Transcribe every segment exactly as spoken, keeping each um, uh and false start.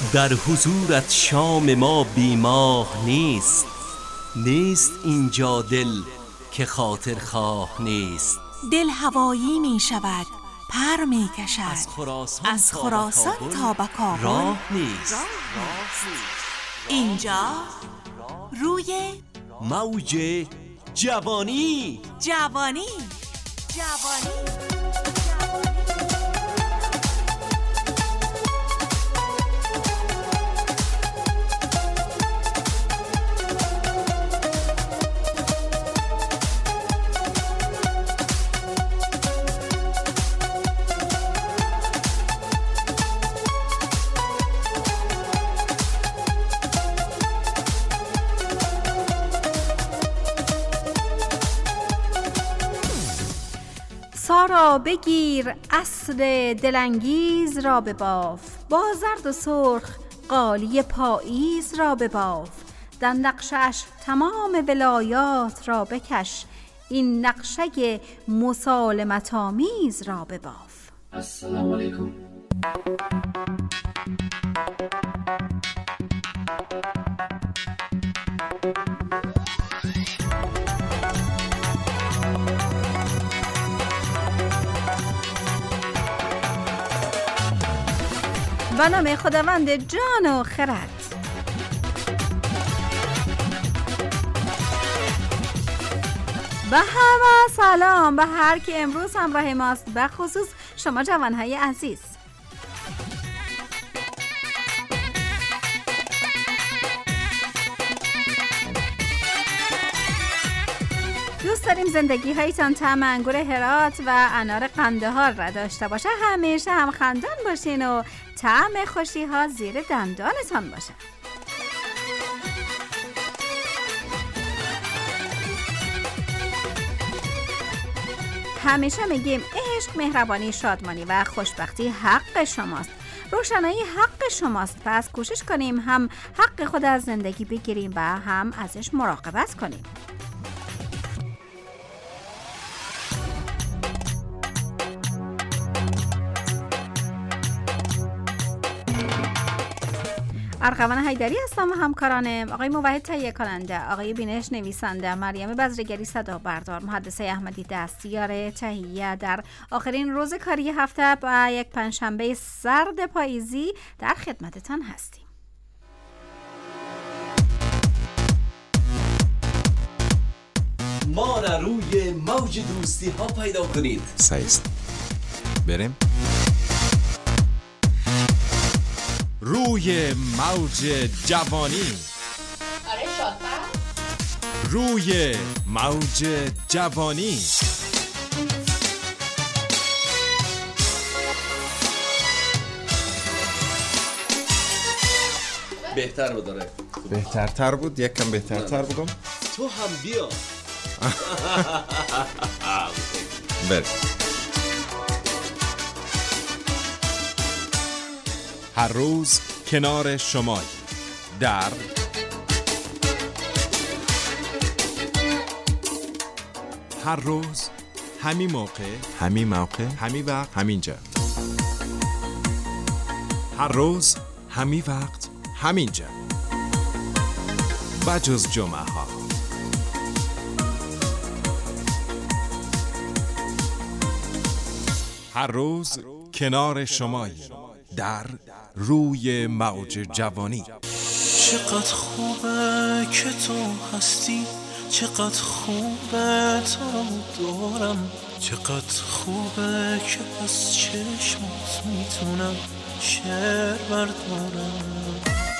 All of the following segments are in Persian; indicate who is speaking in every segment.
Speaker 1: در حضورت شام ما بیماه نیست. نیست اینجا دل که خاطر خواه نیست.
Speaker 2: دل هوایی می شود، پر می کشد،
Speaker 1: از خراسان,
Speaker 2: از خراسان تا به کابل
Speaker 1: راه نیست.
Speaker 2: اینجا روی
Speaker 1: موج جوانی.
Speaker 2: جوانی جوانی
Speaker 3: سارا بگیر عصر دلانگیز را به باف، با زرد و سرخ قالی پاییز را به باف. در نقشش تمام ولایات را بکش، این نقشه مسالمت آمیز را به باف.
Speaker 4: السلام علیکم.
Speaker 3: و نام خداوند جان و خرد. به همه سلام، به هر که امروز همراه ماست، به خصوص شما جوانهای عزیز. دوست داریم زندگی هایتان طعم انگور هرات و انار قندهار را داشته باشه، همیشه هم خندان باشین و طعم خوشی ها زیر دندانتان باشه. همیشه میگیم عشق، مهربانی، شادمانی و خوشبختی حق شماست، روشنایی حق شماست. پس کوشش کنیم هم حق خود از زندگی بگیریم و هم ازش مراقبت کنیم. ارغوان حیدری هستم و همکارانم آقای موحد تهیه کننده، آقای بینش نویسنده، مریم بزرگری صدا بردار، محدثه احمدی دستیار تهیه. در آخرین روز کاری هفته با یک پنجشنبه سرد پاییزی در خدمتتان هستیم.
Speaker 1: ما را روی موج دوستی ها پیدا کنید.
Speaker 5: سایست بریم روی موج جوانی.
Speaker 6: آره شاطر.
Speaker 5: روی موج جوانی.
Speaker 1: بهتر بود داره.
Speaker 5: بهترتر بود، یک کم بهترتر بودم.
Speaker 1: تو هم بیا.
Speaker 5: بریم. هر روز کنار شمایی در هر روز همین موقع همین موقع همین وقت همین جا. هر روز همین وقت همین جا بجز جمعه ها. هر روز کنار شمایی در روی موج جوانی.
Speaker 7: چقدر خوبه که تو هستی، چقدر خوبه تو دارم، چقدر خوبه که از چشمات میتونم شعر بردارم.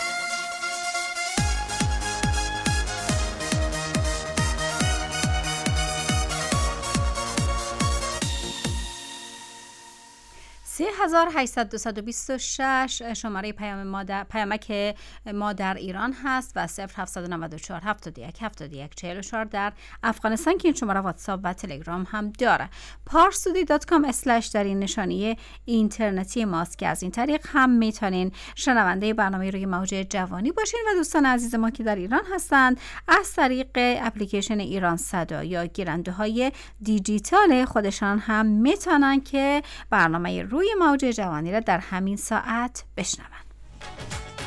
Speaker 3: سه هزار و هشتصد و بیست و شش شماره پیام ما در پیامک ما در ایران هست و صفر هفتصد و نود و چهار هفتاد و یک هفتاد و یک چهل و چهار در افغانستان که این شماره واتساپ و تلگرام هم داره. پارسودی دات کام اسلش در این نشانی اینترنتی ماست که از این طریق هم میتونین شنونده برنامه روی موج جوانی باشین و دوستان عزیز ما که در ایران هستند از طریق اپلیکیشن ایران صدا یا گیرنده های دیجیتال خودشان هم میتونن که برنامه روی موج جوانی را در همین ساعت بشنون.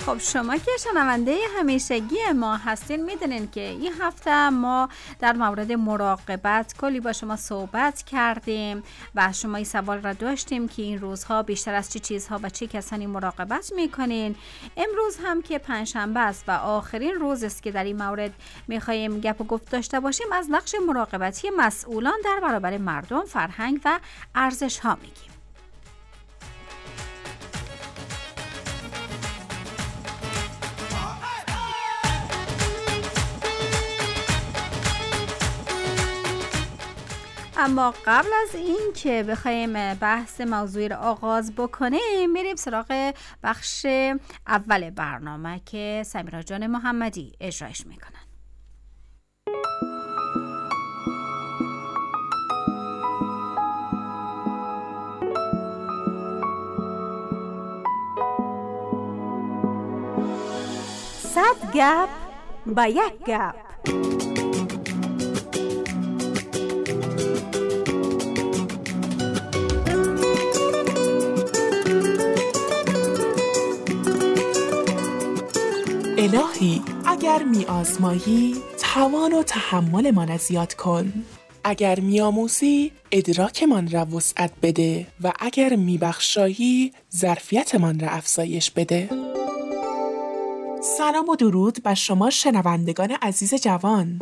Speaker 3: خب شما که شنونده همیشگی ما هستین میدونین که این هفته ما در مورد مراقبت کلی با شما صحبت کردیم و شما این سوال را داشتیم که این روزها بیشتر از چه چی چیزها و چه کسانی مراقبت میکنین. امروز هم که پنجشنبه است و آخرین روز است که در این مورد میخوایم گپ و گفت داشته باشیم، از نقش مراقبتی مسئولان در برابر مردم، فرهنگ و ارزش ها میگیم. اما قبل از این که بخوایم بحث موضوعی رو آغاز بکنیم، میریم سراغ بخش اول برنامه که سمیرا جان محمدی اجرایش میکنن. صد گپ با یک گپ.
Speaker 4: الهی اگر می آزمایی توان و تحمل من زیاد کن، اگر می آموزی ادراک من را وسعت بده و اگر می بخشایی ظرفیت من را افزایش بده. سلام و درود بر شما شنوندگان عزیز جوان.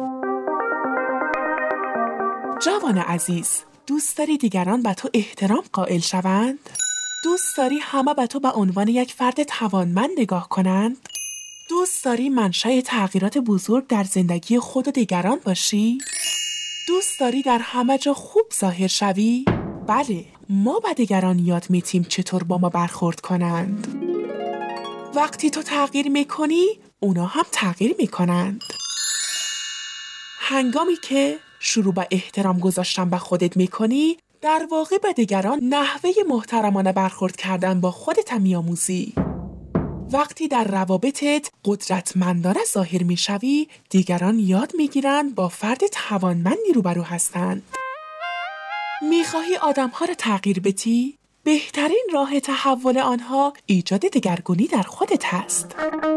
Speaker 4: جوان عزیز، دوست داری دیگران به تو احترام قائل شوند؟ دوست داری همه به تو به عنوان یک فرد توانمند نگاه کنند؟ دوست داری منشأ تغییرات بزرگ در زندگی خود و دیگران باشی؟ دوست داری در همه جا خوب ظاهر شوی؟ بله، ما به دیگران یاد میدیم چطور با ما برخورد کنند. وقتی تو تغییر میکنی، اونا هم تغییر میکنند. هنگامی که شروع به احترام گذاشتن به خودت میکنی، در واقع به دیگران نحوه محترمانه برخورد کردن با خودت میآموزی. وقتی در روابطت قدرتمندانه ظاهر میشوی، دیگران یاد میگیرند با فرد توانمندی روبرو هستند. میخواهی آدمها را تغییر بدی؟ بهترین راه تحول آنها ایجاد دگرگونی در خودت هست.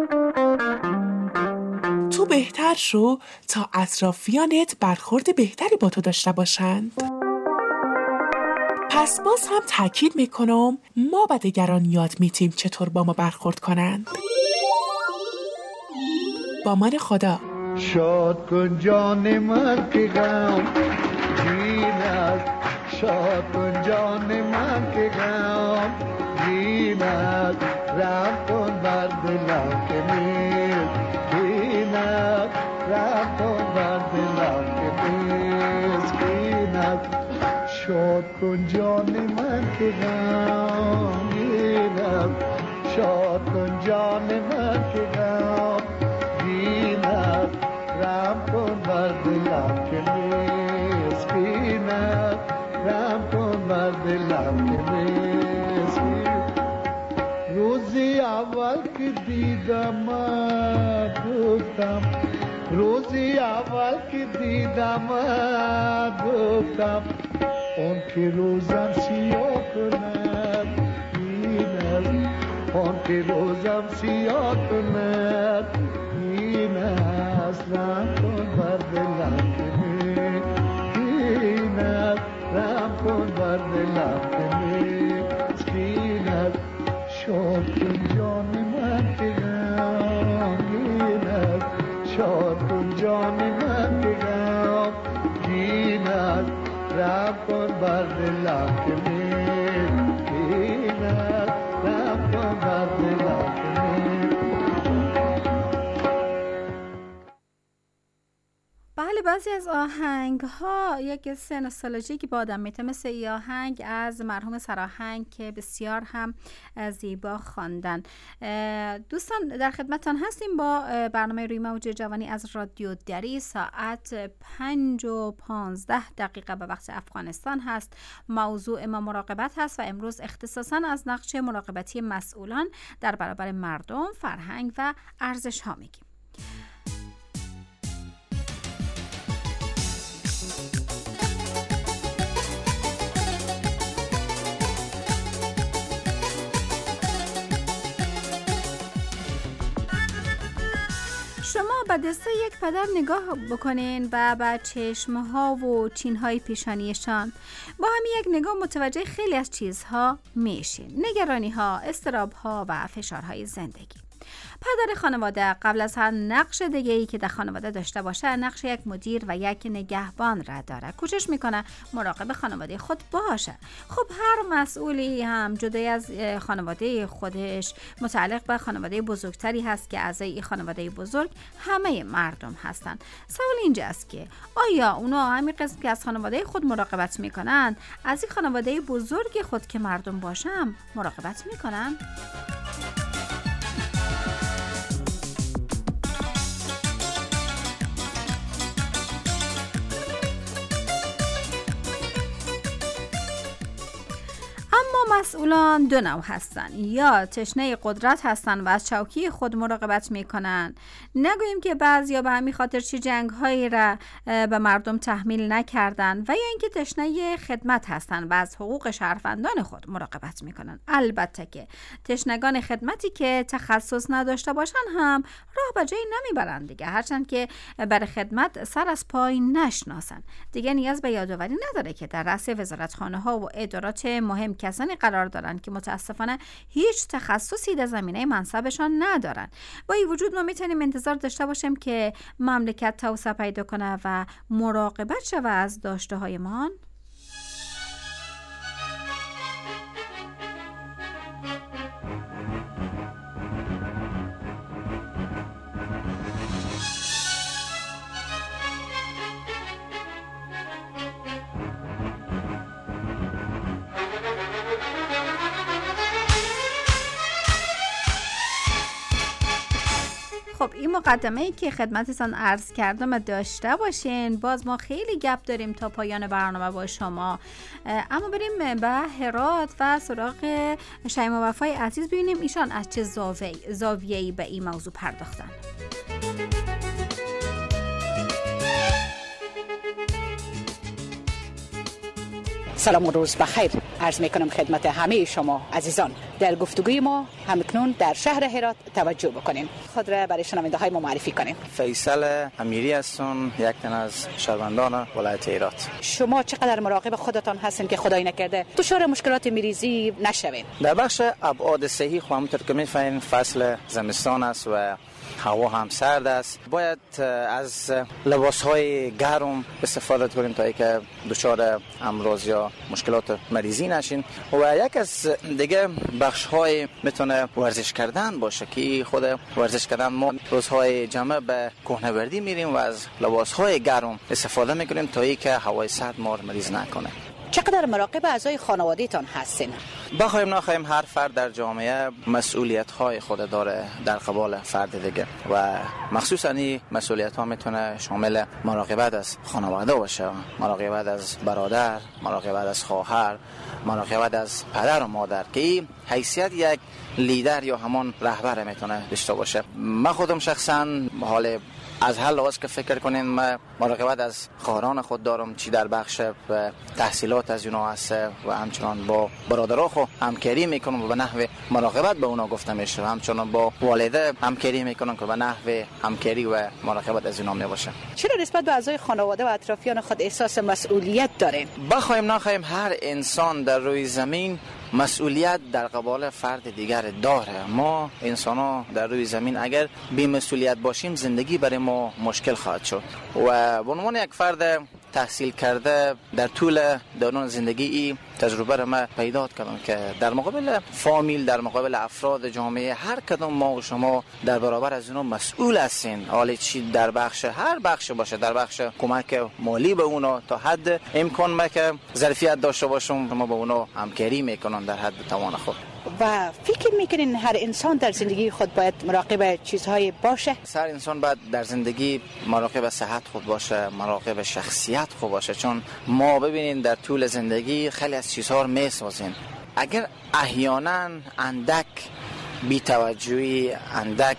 Speaker 4: تو بهتر شو تا اطرافیانت برخورد بهتری با تو داشته باشند. پس باز هم تاکید میکنم ما به دیگران یاد میدیم چطور با ما برخورد کنند. با من خدا.
Speaker 8: شاد کن جان من که غم جینت، شاد کن جان من که غم جینت، رحم کن بر دلم که مسکینت، رحم کن بر دلم که مسکینت. شاد کن جان من که غمگینم، شاد کن جان من که غمگینم، رحم کن بر دلم که مسکینم، رحم کن بر دلم که مسکینم. روزی اول که دیدم گفتم، روزی اول که دیدم گفتم، اون که روزم سیاه کند این است، اون که روزم سیاه کند این است، رحم کن بر دلم که مسکین است، رحم کن بر دلم که مسکین است. شاد کن جان من که غمگین است، شاد کن جان من که غمگین است، رحم کن بر دلم که مسکین است، رحم کن بر دلم که
Speaker 3: بله، بعضی از آهنگ ها یک حس نوستالژیکی با آدم میته، مثل ای آهنگ از مرحوم سراهنگ که بسیار هم زیبا خواندن. دوستان در خدمتتان هستیم با برنامه روی موج جوانی از رادیو دری. ساعت پنج و پانزده دقیقه به وقت افغانستان هست. موضوع ما مراقبت هست و امروز اختصاصا از نقش مراقبتی مسئولان در برابر مردم، فرهنگ و ارزش ها میگیم. شما به دسته یک پدر نگاه بکنین و به چشمها و چینهای پیشانیشان با همین یک نگاه متوجه خیلی از چیزها میشین. نگرانی‌ها، اضطراب‌ها و فشارهای زندگی. پدر خانواده قبل از هر نقش دیگه‌ای که در خانواده داشته باشه، نقش یک مدیر و یک نگهبان را داره. کوشش میکنه مراقب خانواده خود باشه. خب هر مسئولی هم جدای از خانواده خودش متعلق به خانواده بزرگتری هست که اعضای این خانواده بزرگ همه مردم هستن. سوال اینجاست که آیا اونا همین قسم که از خانواده خود مراقبت میکنن، از این خانواده بزرگ خود که مردم باشن مراقبت میکنن؟ اما مسئولان دو نوع هستن، یا تشنه قدرت هستن و از چوکی خود مراقبت میکنن. نگوییم که بعضیا به همین خاطر چه جنگ هایی را به مردم تحمیل نکردن، و یا اینکه تشنه خدمت هستن و از حقوق شهروندان خود مراقبت میکنن. البته که تشنگان خدمتی که تخصص نداشته باشن هم راه به جایی نمیبرن دیگه، هرچند که برای خدمت سر از پای نشناسن. دیگه نیاز به یادآوری نداره که در رأس وزارتخانه ها و ادارات مهم کسانی قرار دارن که متاسفانه هیچ تخصصی در زمینه منصبشان ندارن. با این وجود ما میتونیم انتظار داشته باشیم که مملکت توسعه پیدا کنه و مراقبت شود از داشته هایمان. خب این مقدمه ای که خدمتتان عرض کردم داشته باشین. باز ما خیلی گپ داریم تا پایان برنامه با شما، اما بریم به هرات و سراغ شیما وفای عزیز ببینیم ایشان از چه زاویه‌ای به این موضوع پرداختن.
Speaker 9: سلام و روز بخیر عرض میکنم خدمت همه شما عزیزان. در گفتگوی ما همکنون در شهر هرات توجه بکنیم. خود را برای شنونده های ما معرفی کنیم.
Speaker 10: فیصل امیری هستم، یک تن از شهروندان ولایت هرات.
Speaker 9: شما چقدر مراقب خودتان هستین که خدای نکرده دچار مشکلات مریضی نشوین؟
Speaker 10: در بخش ابعاد صحی خو همونطور که میفهمین فصل زمستان است و هوا هم سرد است. باید از لباس‌های گرم استفاده کنیم تا اینکه دچار امراض یا مشکلات مریضی نشین. و یک از دیگه بخش‌های میتونه ورزش کردن باشه که خود ورزش کردن ما روزهای جمعه به کوهنوردی میریم و از لباس‌های گرم استفاده میکنیم تا اینکه هوای سرد ما رو مریض نکنه.
Speaker 9: چقدر مراقب اعضای خانواده‌تان هستین؟
Speaker 10: بخوایم نخواهیم هر فرد در جامعه مسئولیت‌های خود داره در قبال فرد دیگه و مخصوصاً این مسئولیت‌ها میتونه شامل مراقبت از خانواده باشه، مراقبت از برادر، مراقبت از خواهر، مراقبت از پدر و مادر که این حیثیت یک لیدر یا همان رهبر میتونه داشته باشه. من خودم شخصاً حال از هر لحاظ که فکر کنین من مراقبت از خواهران خود دارم، چی در بخش تحصیلات از اونا هست و همچنان با برادرها خود همکاری میکنم و به نحو مراقبت به اونا گفته میشه، همچنان با والده همکاری میکنم که به نحو همکاری و مراقبت از اونا میباشه.
Speaker 9: چرا نسبت به اعضای خانواده و اطرافیان خود احساس مسئولیت دارین؟
Speaker 10: بخوایم نخوایم هر انسان در روی زمین مسئولیت در قبال فرد دیگر داره. ما انسان ها در روی زمین اگر بی مسئولیت باشیم زندگی برای ما مشکل خواهد شد و به عنوان یک فرد تحصیل کرده در طول دوران زندگی ای تجربه را ما پیدا کردم که در مقابل فامیل، در مقابل افراد جامعه، هر کدوم ما و شما در برابر از اونا مسئول هستین. حالا چی در بخش هر بخش باشه، در بخش کمک مالی به اونا تا حد امکان ما که ظرفیت داشته باشم ما به اونا همکاری میکنم در حد توان خود.
Speaker 9: و فکر میکنین هر انسان در زندگی خود باید مراقب چیزهای باشه؟
Speaker 10: هر انسان باید در زندگی مراقب صحت خود باشه، مراقب شخصیت خود باشه، چون ما ببینین در طول زندگی خیلی از چیزها رو میسازیم. اگر احیانا اندک بی‌توجهی اندک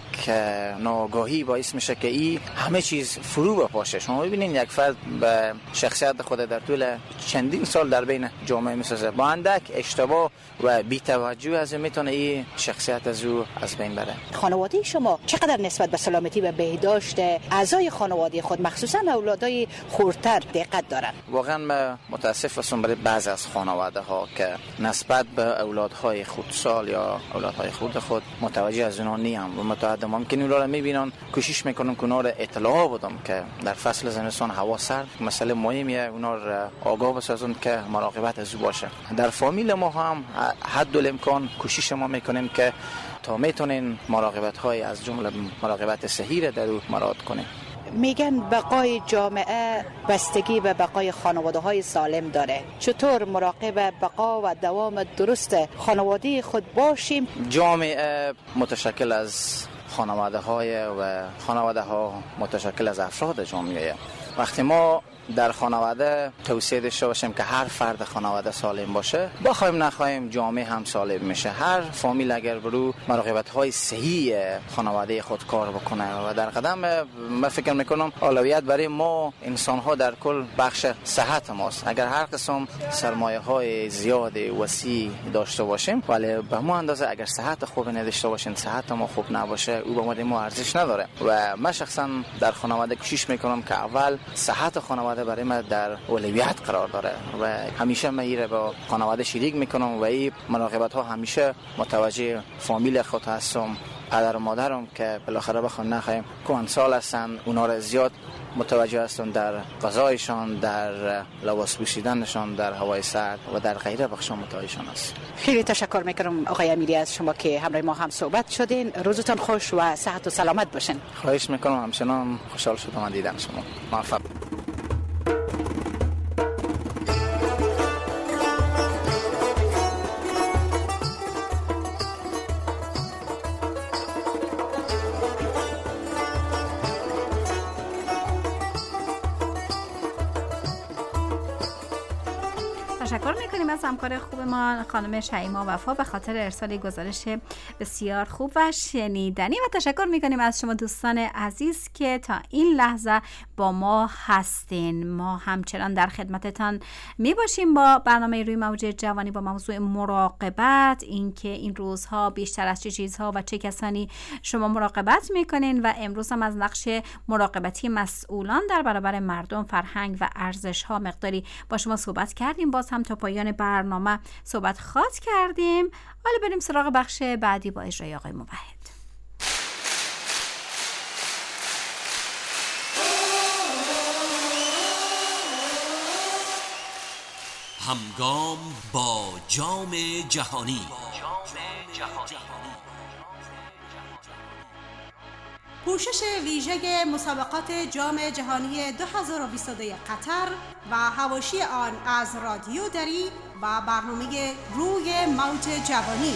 Speaker 10: ناگاهی باعث میشه که این همه چیز فرو بپاشه. شما ببینید یک فرد به شخصیت خود در طول چندین سال در بین جامعه میسازه، با اندک اشتباه و بی‌توجهی از میتونه این شخصیت از او از بین بره.
Speaker 9: خانواده شما چقدر نسبت به سلامتی و بهداشت اعضای خانواده خود مخصوصا اولادای خردتر دقت دارن؟
Speaker 10: واقعا من متاسف هستم برای بعضی از خانواده ها که نسبت به اولادهای خردسال یا اولادهای خرد خود متوجه از اونا نیم و متعدد ممکن اونا رو میبینن، کوشش میکنن که اونا رو اطلاع بدم که در فصل زمستان هوا سرد مسئله مهمیه، اونا رو آگاه بسازن که مراقبت از او باشه. در فامیل ما هم حد الامکان کوشش ما میکنیم که تا میتونین مراقبت های از جمله مراقبت صحی در او مراعات کنیم.
Speaker 9: میگن بقای جامعه بستگی به بقای خانواده های سالم داره. چطور مراقب بقا و دوام درست خانواده خود باشیم؟
Speaker 10: جامعه متشکل از خانواده های و خانواده ها متشکل از افراد جامعه. وقتی ما در خانواده توصیه داشته باشیم که هر فرد خانواده سالم باشه، بخوایم نخوایم جامعه هم سالم میشه. هر فامیل اگر برو مراقبت های صحیح خانواده خود کار بکنه و در قدم من فکر میکنم اولویت برای ما انسان ها در کل بخش صحت ماست. اگر هر قسم سرمایه های زیاد وسیع داشته باشیم ولی به ما اندازه اگر صحت خوب نداشته باشیم، صحت ما خوب نباشه، او به ما ارزش نداره. و من شخصا در خانواده کوشش میکنم که اول صحت خانواده برای من در اولویت قرار داره و همیشه من ایره با خانواده شریک میکنم و این مراقبت ها همیشه متوجه فامیل خود هستم، پدر و مادرم که بالاخره بخوام نخواهیم کهن سال هستن، اونا را زیاد متوجه هستن در غذایشان، در لباس پوشیدنشان، در هوای سرد و در غیره بخشان متوجهشان است.
Speaker 9: خیلی تشکر میکنم آقای امیری از شما که همراه ما هم صحبت شدین. روزتان خوش و صحت و سلامت باشین.
Speaker 10: خواهش میکنم، همچنان خوشحال شدم دیدن شما. موفق.
Speaker 3: تشکر میکنیم از همکار خوب ما خانم شیما وفا به خاطر ارسال گزارش بسیار خوب و شنیدنی و تشکر میکنیم از شما دوستان عزیز که تا این لحظه با ما هستین. ما همچنان در خدمتتان میباشیم با برنامه روی موج جوانی با موضوع مراقبت، اینکه این روزها بیشتر از چه چیزها و چه کسانی شما مراقبت میکنین و امروز هم از نقش مراقبتی مسئولان در برابر مردم، فرهنگ و ارزش ها مقداری با شما صحبت کردیم. باز هم تا پایان برنامه صحبت خاط کردیم. حالا بریم سراغ بخش بعدی با اجرای آقای موحد.
Speaker 1: همگام با جام جهانی.
Speaker 11: پوشش ویژه مسابقات جام جهانی دو هزار و بیست و دو قطر و حواشی آن از رادیو دری و برنامه روی موج جوانی.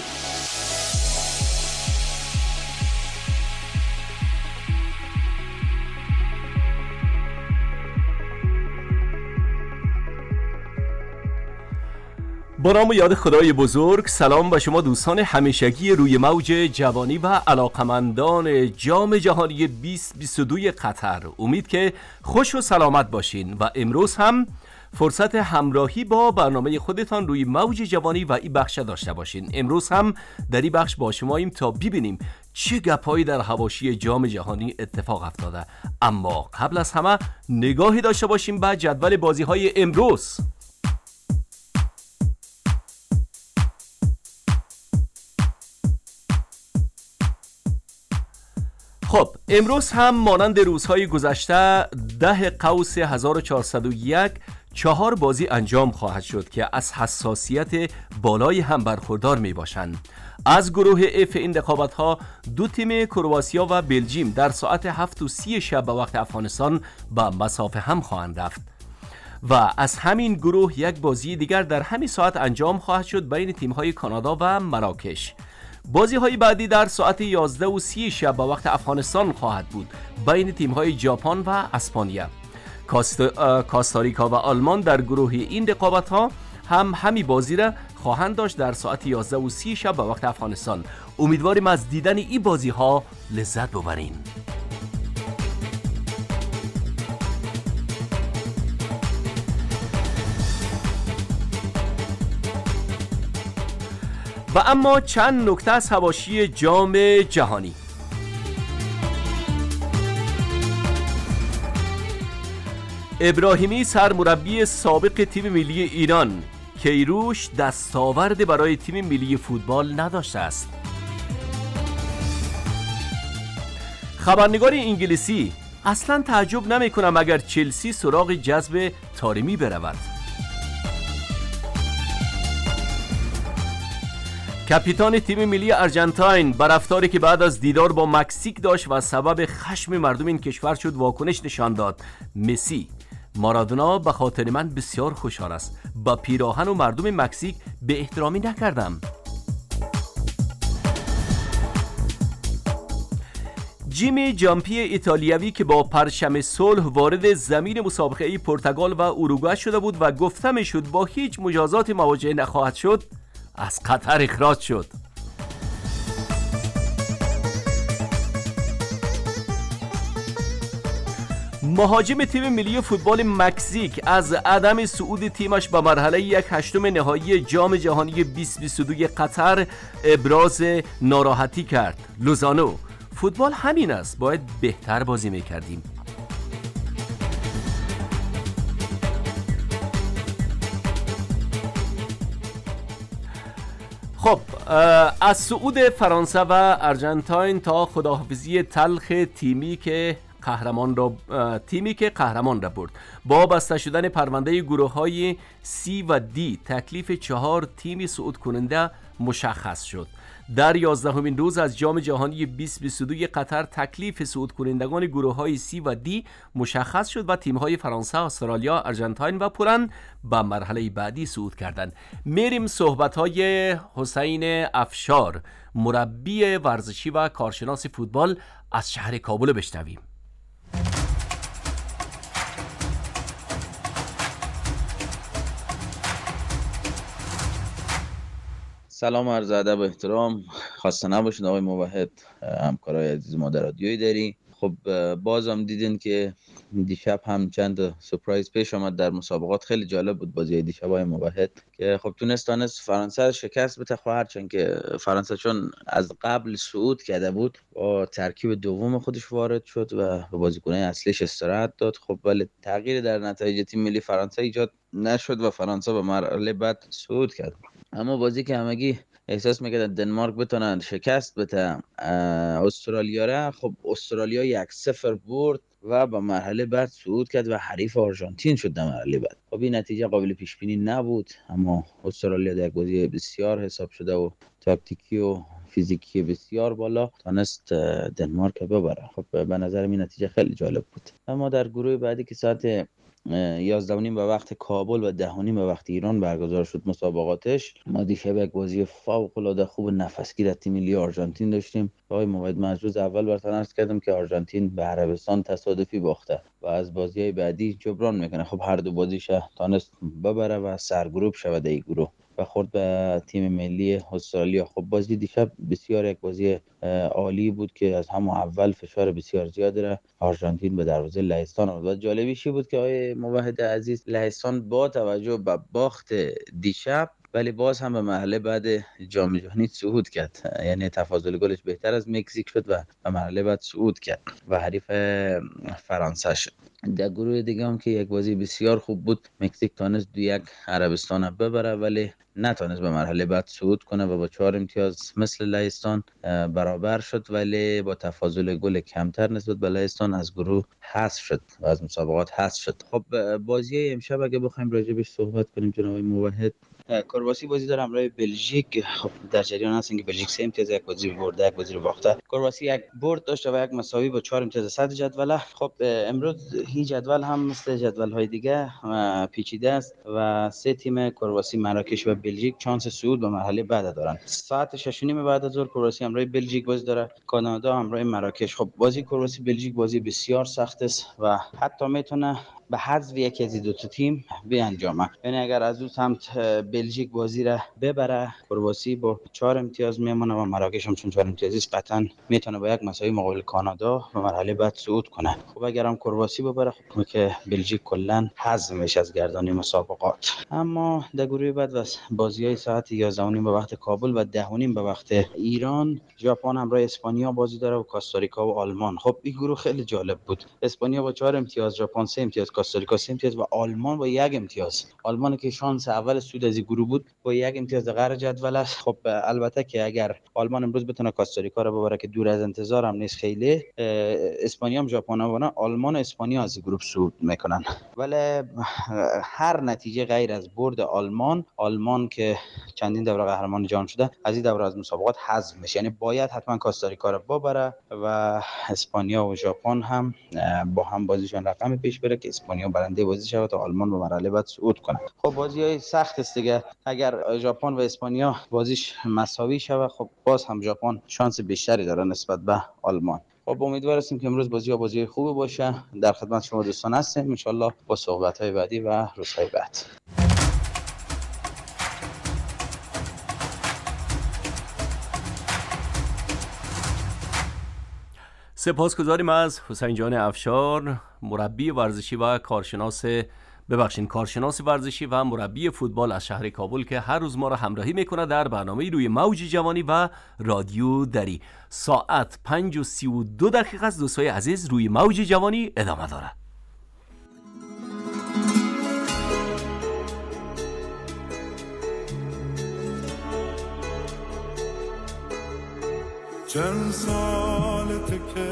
Speaker 1: با نام و یاد خدای بزرگ، سلام به شما دوستان همیشگی روی موج جوانی و علاقمندان جام جهانی بیست بیست و دو قطر. امید که خوش و سلامت باشین و امروز هم فرصت همراهی با برنامه خودتان روی موج جوانی و این بخش داشته باشین. امروز هم در این بخش با شماییم تا ببینیم چه گپایی در حواشی جام جهانی اتفاق افتاده. اما قبل از همه نگاهی داشته باشیم به جدول بازی‌های امروز. خب امروز هم مانند روزهای گذشته ده قوس هزار و چهارصد و یک چهار بازی انجام خواهد شد که از حساسیت بالای هم برخوردار می باشند. از گروه اف این رقابت ها دو تیم کرواتیا و بلژیم در ساعت هفت و سی شب به وقت افغانستان به مسافه هم خواهند رفت و از همین گروه یک بازی دیگر در همین ساعت انجام خواهد شد بین تیم های کانادا و مراکش. بازی های بعدی در ساعت یازده و سی شب با وقت افغانستان خواهد بود بین تیم های ژاپن و اسپانیا. کاست... کاستاریکا و آلمان در گروه این رقابت ها هم همی بازی را خواهند داشت در ساعت یازده و سی شب به وقت افغانستان. امیدواریم از دیدن این بازی ها لذت ببرین. و اما چند نکته از حواشی جام جهانی. ابراهیمی سرمربی سابق تیم ملی ایران، کیروش دستاورد برای تیم ملی فوتبال نداشته است. خبرنگار انگلیسی: اصلا تعجب نمی کنم اگر چلسی سراغ جذب طارمی برود. کاپیتان تیم ملی آرژانتین بر رفتاری که بعد از دیدار با مکزیک داشت و سبب خشم مردم این کشور شد واکنش نشان داد. مسی: مارادونا به خاطر من بسیار خوشحال است. با پیراهن و مردم مکزیک به احترامی نکردم. جیمی جامپی ایتالیوی که با پرچم صلح وارد زمین مسابقه پرتغال و اروگوئه شده بود و گفته میشد با هیچ مجازات مواجه نخواهد شد، از قطر اخراج شد. مهاجم تیم ملی فوتبال مکزیک از عدم صعود تیمش به مرحله یک هشتم نهایی جام جهانی بیست بیست و دو قطر ابراز ناراحتی کرد. لوزانو: فوتبال همین است، باید بهتر بازی میکردیم. خب، از صعود فرانسه و آرژانتین تا خداحافظی تلخ تیمی که قهرمان را تیمی که قهرمان را برد. با بسته شدن پرونده گروه‌های سی و دی، تکلیف چهار تیم صعود کننده مشخص شد. در یازدهمین روز از جام جهانی بیست بیست و دو قطر تکلیف صعود کنندگان گروه‌های سی و دی مشخص شد و تیم‌های فرانسه، استرالیا، آرژانتین و پولند به مرحله بعدی صعود کردند. میریم صحبت‌های حسین افشار، مربی ورزشی و کارشناس فوتبال از شهر کابل بشنویم.
Speaker 12: سلام، عرض ادب و احترام. خسته نباشید آقای موحد، همکارای عزیز ما در رادیویی داری. خب بازم دیدین که دیشب هم چند سورپرایز پیش آمد در مسابقات. خیلی جالب بود بازی دیشب آقای موحد که خب تونست تونست فرانسه شکست بده، خب هرچند که فرانسه چون از قبل صعود کرده بود با ترکیب دوم خودش وارد شد و به بازیکنان اصلیش استراحت داد. خب ولی تغییر در نتایج تیم ملی فرانسه ایجاد نشد و فرانسه به مرحله بعد صعود کرد. اما بازی که همگی احساس میکردن دنمارک بتونن شکست بده استرالیا را، خب استرالیا یک صفر برد و به مرحله بعد صعود کرد و حریف آرژانتین شد در مرحله بعد. خب این نتیجه قابل پیش بینی نبود، اما استرالیا در یک بازی بسیار حساب شده و تاکتیکی و فیزیکی بسیار بالا تونست دنمارک ببره. خب به نظر این نتیجه خیلی جالب بود. اما در گروه بعدی که ساعت یازده و نیم به وقت کابل و ده و نیم به وقت ایران برگزار شد مسابقاتش، ما دیشب یک بازی فوق العاده خوب نفسگیر از تیم ملی آرژانتین داشتیم. آقای موعد، من از روز اول براتون عرض کردم که آرژانتین به عربستان تصادفی باخته و از بازی‌های بعدی جبران میکنه. خب هر دو بازیش تونست ببره و سرگروپ شود در این گروه و خورد به تیم ملی استرالیا. خب بازی دیشب بسیار یک بازی عالی بود که از همون اول فشار بسیار زیاد را آرژانتین به دروازه لهستان آورد. و جالبیشی بود که آقای موحد عزیز، لهستان با توجه به باخت دیشب ولی باز هم به مرحله بعد جام جهانی صعود کرد، یعنی تفاضل گلش بهتر از مکزیک شد و به مرحله بعد صعود کرد و حریف فرانسه شد. در گروه دیگه هم که یک بازی بسیار خوب بود، مکزیک تونست دو یک عربستان ببره ولی نتونست به مرحله بعد صعود کنه و با چهار امتیاز مثل لهستان برابر شد ولی با تفاضل گل کمتر نسبت به لهستان از گروه حذف شد و از مسابقات حذف شد. خب بازی امشب اگه بخوایم راجع بهش صحبت کنیم جناب موحد، کرواسی بازی داره همراه بلژیک. خب در جریان هستن که بلژیک سه امتیاز یک بازی برده، یک بازی رو باخته. کرواسی یک برد داشته و یک مساوی با چهار امتیاز صدر جدول. خب امروز این جدول هم مثل جدول‌های دیگه پیچیده است و سه تیم کرواسی، مراکش و بلژیک چانس صعود به مرحله بعد دارن. ساعت شش و نیم بعد از ظهر کرواسی همراه بلژیک بازی داره، کانادا همراه مراکش. خب بازی کرواسی بلژیک بازی بسیار سخت است و حتی میتونه به حذف یکی از دو تا تیم بیانجامه. یعنی اگر از اون سمت بلژیک بازی را ببره، کرواسی با چهار امتیاز میمونه و مراکش هم چون چهار امتیازی است قطعا میتونه با یک مساوی مقابل کانادا به مرحله بعد صعود کنه. خب اگر هم کرواسی ببره خب که بلژیک کلا حذف میشه از گردانی مسابقات. اما در گروه بعد واسه بازی‌های ساعت یازده و نیم به وقت کابل و ده و نیم به وقت ایران، ژاپن همراه اسپانیا بازی داره و کاستاریکا و آلمان. خب این گروه خیلی جالب بود. اسپانیا با چهار امتیاز، ژاپن سه امتیاز، کاستاریکا سه امتیاز و آلمان با یک امتیاز. آلمان که شانس اول صعود از این گروه بود با یک امتیاز در قهر جدول است. خب البته که اگر آلمان امروز بتونه کاستاریکا رو ببره که دور از انتظار هم نیست خیلی، اسپانیا هم ژاپن هم ببرن، آلمان و اسپانیا از این گروه صعود میکنن. ولی هر نتیجه غیر از برد آلمان، آلمان که چندین دوره قهرمان جام شده، از این دوره از مسابقات حذف میشه. یعنی باید حتما کاستاریکا رو ببره و اسپانیا و ژاپن هم با هم بازیشون رقم پیش بره که اسپانیا برنده بازی شود تا آلمان به مرحله بعد صعود کنه. خب بازی‌های سخت است دیگه. اگر ژاپن و اسپانیا بازیش مساوی شود، خب باز هم ژاپن شانس بیشتری داره نسبت به آلمان. خب امیدوار هستیم که امروز بازی‌ها بازی خوبی باشه. در خدمت شما دوستان هستیم ان شاءالله با صحبت‌های بعدی و روزهای بعد.
Speaker 1: سپاسگزاریم از حسین جان افشار، مربی ورزشی و کارشناس ببخشید کارشناس ورزشی و مربی فوتبال از شهر کابل که هر روز ما را همراهی میکنه در برنامه روی موج جوانی و رادیو دری. ساعت پنج و سی و دو دقیقه است. دوستای عزیز، روی موج جوانی ادامه داره.
Speaker 7: چند سالته که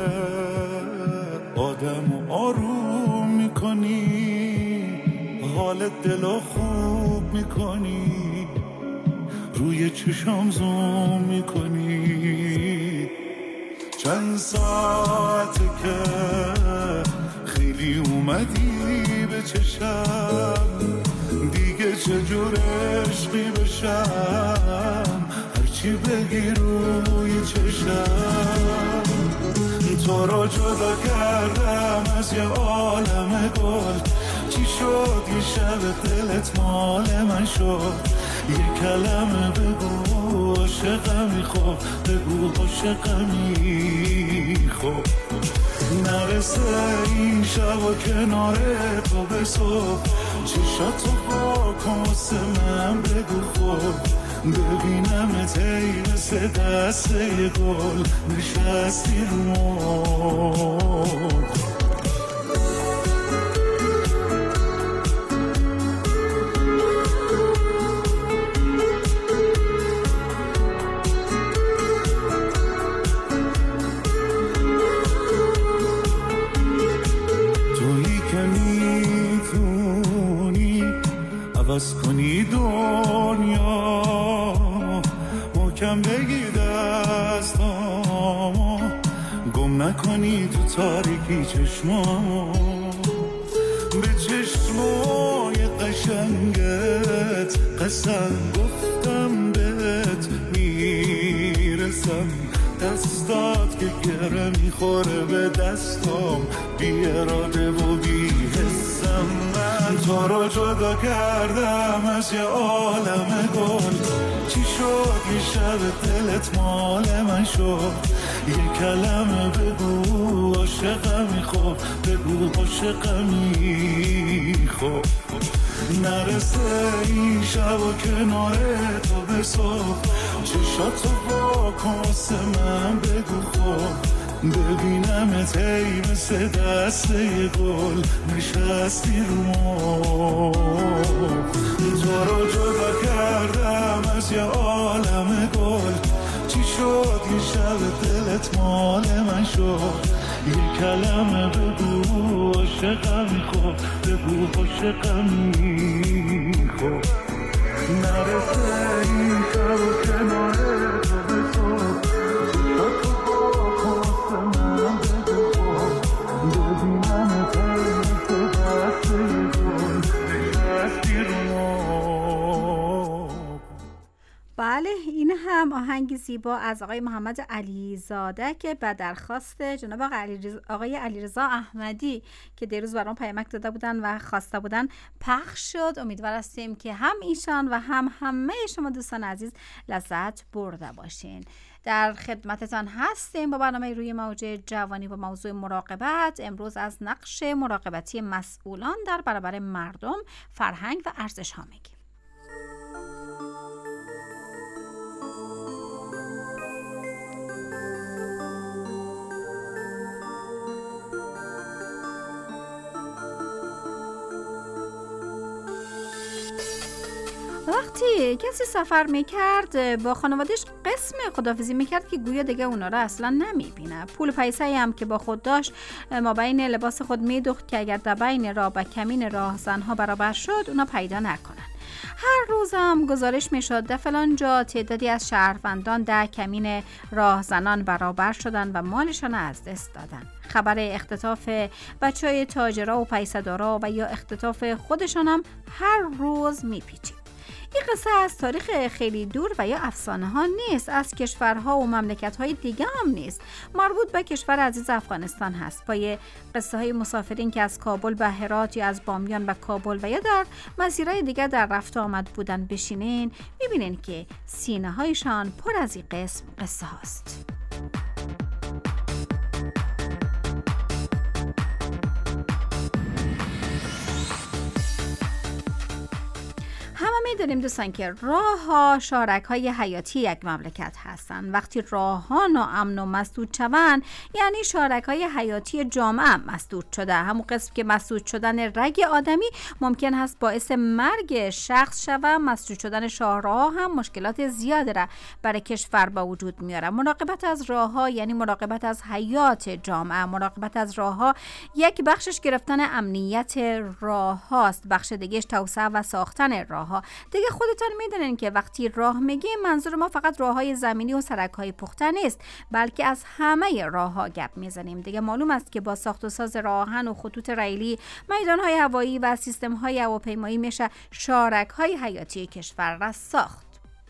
Speaker 7: آدم آروم میکنی، حال دلو خوب میکنی، روی چشام زوم میکنی. چند ساعته که خیلی اومدی به چشم، دیگه چجور عشقی بشم، هرچی بگی روی چشم. تو رو جدا کردم از یه عالم گل، چی شد یه شب دلت مال من شد؟ یه کلمه بگو عاشقمی، خب بگو عاشقمی، خب نرسه این شب و کنار تو به صبح، چشاتو پاکن واسه من بگو خب ببینم تی مثل دسته گل نشستی رو مد. تویی که میتونی عوض کنی دنیا، کم بگی دستامو، گم نکنی تو تاریکی چشمامو، به چشمای قشنگت قسم گفتم بهت میرسم، دستات که گره میخوره به دستام، بی اراده و بی حسم. من تو رو جدا کردم از یه عالم گل، چی شد یه شب دلت مال من شد؟ یه کلمه بگو عاشقمی، خب بگو عاشقمی، خب نرسه این شب و کنار تو به صبح، چشاتو واکن واسه من بگو خب ببینم تی مثل دسته گل نشستی رو مد. تو رو جدا کردم از یه عالم گل، چی شد یه شب دلت مال من شد؟ یه کلمه بگو عاشقمی، خب بگو عاشقمی، خب نرسه این شب و کنار تو به صبح، چشاتو پاکن واسه من بگو خب ببینم تی مثل دسته گل نشستی رو مد.
Speaker 3: بله، این هم آهنگ زیبا از آقای محمد علیزاده که به درخواست جناب آقای علیرضا احمدی که دیروز برام پیامک داده بودن و خواسته بودن پخش شد. امیدوار هستیم که هم ایشان و هم همه شما دوستان عزیز لذت برده باشین. در خدمتتان هستیم با برنامه روی موج جوانی با موضوع مراقبت. امروز از نقش مراقبتی مسئولان در برابر مردم، فرهنگ و ارزش ها میگیم. وقتی کسی سفر میکرد با خانوادهش قسم خداحافظی میکرد که گویا دیگه اونا رو اصلا نمیبینه. پول پیسه هم که با خود داشت ما بین لباس خود میدوخت که اگر در بین راه و کمین راهزنها برابر شد اونا پیدا نکنن. هر روزم گزارش میشد در فلان جا تعدادی از شهروندان در کمین راهزنان برابر شدن و مالشان از دست دادن. خبر اختطاف بچهای تاجرها و پیسه‌دارا و یا اختطاف خودشان هم هر روز میپیچید. این قصه از تاریخ خیلی دور و یا افسانه ها نیست، از کشورها و مملکت های دیگه هم نیست، مربوط به کشور عزیز افغانستان هست. با قصه های مسافرین که از کابل به هرات یا از بامیان به کابل و یا در مسیرهای دیگه در رفت آمد بودن بشینین، میبینین که سینه هایشان پر از این قسم قصه هاست. می‌دونیم دوستان که راه ها شارک های حیاتی یک مملکت هستند. وقتی راه ها ناامن و مسدود شوند یعنی شارک های حیاتی جامعه مسدود شده. همون قسم که مسدود شدن رگ آدمی ممکن هست باعث مرگ شخص شود. مسدود شدن شاهراه هم مشکلات زیاده را برای کشور با وجود میاره. مراقبت از راه ها یعنی مراقبت از حیات جامعه. مراقبت از راه ها یک بخشش گرفتن امنیت راه هاست، بخش دیگهش توسعه و ساختن راه ها. دیگه خودتان میدونین که وقتی راه میگیم منظور ما فقط راههای زمینی و سرک‌های پخته نیست، بلکه از همه راه‌ها گپ میزنیم. دیگه معلوم است که با ساخت و ساز راه‌آهن و خطوط ریلی، میدان‌های هوایی و سیستم‌های هواپیمایی میشه شارک‌های حیاتی کشور را ساخت.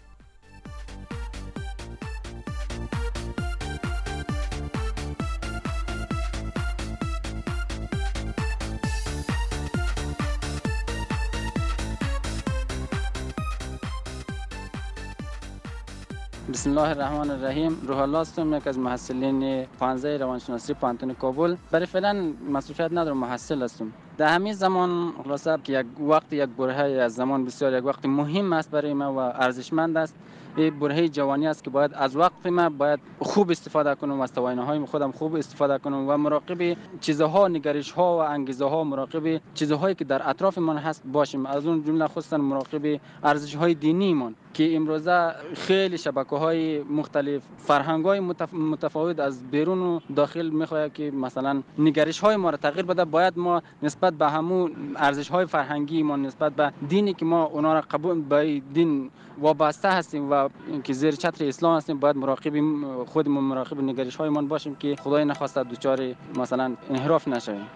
Speaker 13: بسم الله الرحمن الرحیم. روح الله هستم، یک از محصلین پانزده روانشناسی پانتون کابل. برای فعلا مصروفیت ندارم، محصل هستم. در همین زمان خلاصه که یک وقت یک برهه از زمان بسیار یک وقت مهم است برای ما و ارزشمند است. این برهه جوانی است که باید از وقت ما باید خوب استفاده کنم، از توانایی‌های خودم خوب استفاده کنم و مراقب چیزها، نگرش‌ها و انگیزه‌ها، مراقب چیزهایی که در اطرافمان هست باشیم. از اون جمله خصوصا مراقب ارزش‌های دینیمان که امروزه خیلی شبکه‌های مختلف، فرهنگ‌های متفاوت از بیرون و داخل می‌خواهد که مثلا نگرش‌های ما را تغییر بده. باید ما نسبت به همون ارزش‌های فرهنگی ما، نسبت به دینی که ما اونا را قبول به دین وابسته هستیم و که زیر چتر اسلام هستیم، باید مراقب خودمون، مراقب نگرش‌های ما باشیم که خدای نخواسته دوچار مثلا انحراف نشویم.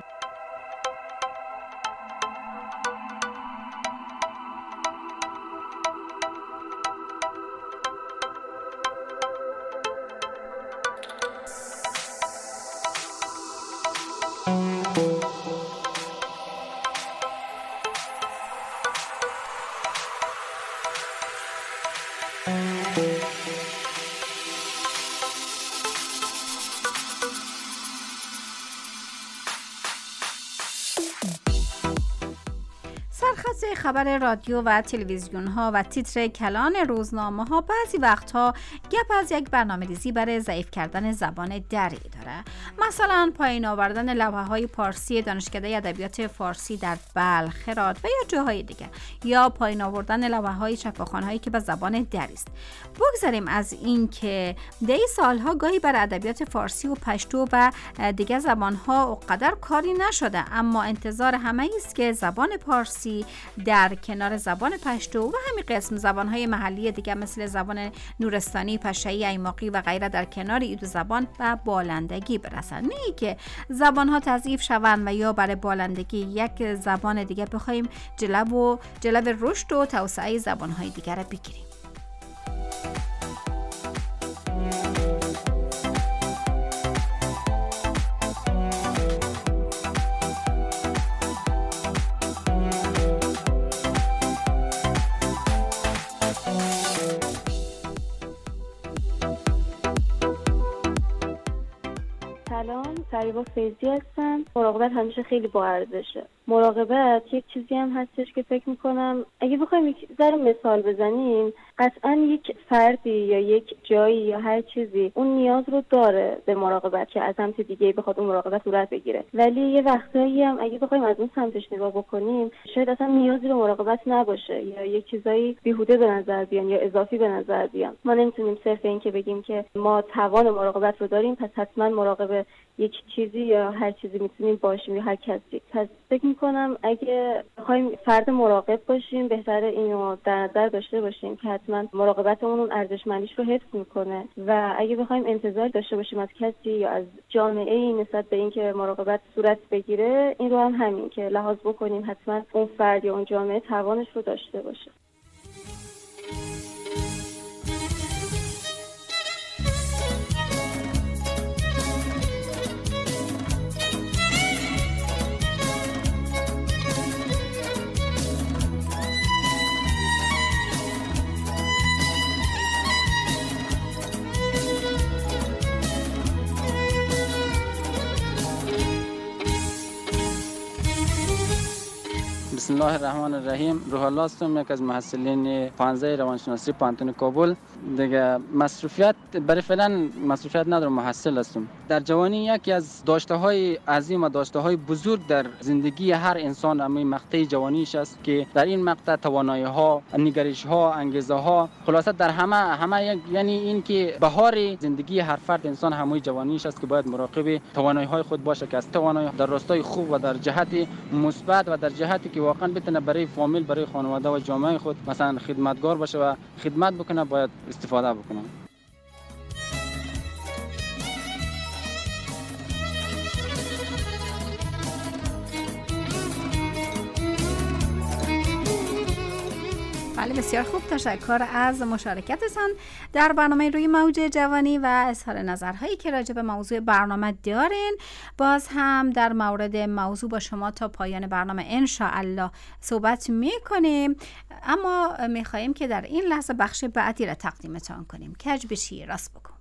Speaker 3: سرخط خبر رادیو و تلویزیون ها و تیتر کلان روزنامه ها بعضی وقتها گپ از یک برنامه‌ریزی برای ضعیف کردن زبان دری داره. مثلا پایین آوردن لوحه های پارسی دانشکده ادبیات فارسی در بلخ، هرات و یا جاهای دیگه، یا پایین آوردن لوحه های شفاخوان هایی که به زبان دری است. بگذاریم از این که دی سالها گاهی بر ادبیات فارسی و پشتو و دیگه زبان ها اونقدر کاری نشده، اما انتظار همه است که زبان پارسی در کنار زبان پشتو و همین قسم زبان‌های محلی دیگه مثل زبان نورستانی، پشه‌ای، ایماقی و غیره در کنار این دو زبان و بالندگی برسن. نه که زبان‌ها تضعیف شوند و یا برای بالندگی یک زبان دیگه بخوایم جلب و جلب رشد و توسعه زبان‌های دیگر را بگیریم.
Speaker 14: سلام، سریبا فیضی هستم. مراقبت همیشه خیلی با ارزشه. مراقبت یک چیزی هم هستش که فکر میکنم اگه بخوایم یک ذره مثال بزنیم، قطعا یک فردی یا یک جایی یا هر چیزی اون نیاز رو داره به مراقبت که از سمت دیگه بخواد اون مراقبت صورت بگیره، ولی یه وقتایی هم اگه بخوایم از اون سمتش نگاه بکنیم شاید اصلا نیازی به مراقبت نباشه یا یک چیزایی بیهوده به نظر بیان یا اضافی به نظر بیان. ما نمیتونیم صرف این که بگیم که ما توان مراقبت رو داریم پس حتما مراقب یک چیزی یا هر چیزی میتونیم باشیم یا هر کسی. پس فکر میکنم اگه بخوایم فرد مراقب باشیم بهتره اینو در نظر داشته باشیم که حتما مراقبتمون اون ارزشمندیش رو حفظ میکنه و اگه بخوایم انتظار داشته باشیم از کسی یا از جامعه نسبت به اینکه مراقبت صورت بگیره، این رو هم همین که لحاظ بکنیم حتما اون فرد یا اون جامعه توانش رو داشته باشه.
Speaker 13: بسم الله الرحمن الرحیم. روح الله هستم، یک از محصلین پانزده روانشناسی پانتون کابل. دیگه مصروفیت برای فعلا مصروفیت ندارم، محصل هستم. در جوانی یکی از داشته های عظیم و داشته های بزرگ در زندگی هر انسان همین مقطع جوانیش است که در این مقطع توانایی ها، نگرش ها، انگیزه ها، خلاصه در همه همه یعنی این که بهار زندگی هر فرد انسان همون جوانیش است که باید مراقب توانایی های خود باشه که از توانایی در راستای خوب و در جهت مثبت و در جهتی که واقعا بتونه برای فامیل، برای خانواده و جامعه خود مثلا خدمتگار باشه و خدمت بکنه، باید استفاده بکنه.
Speaker 3: بله بسیار خوب، تشکر از مشارکتتان در برنامه روی موج جوانی و اظهار نظرهایی که راجع به موضوع برنامه دارین. باز هم در مورد موضوع با شما تا پایان برنامه انشاءالله صحبت میکنیم، اما میخواییم که در این لحظه بخش بعدی را تقدیمتان کنیم. کج بشی راست بکن.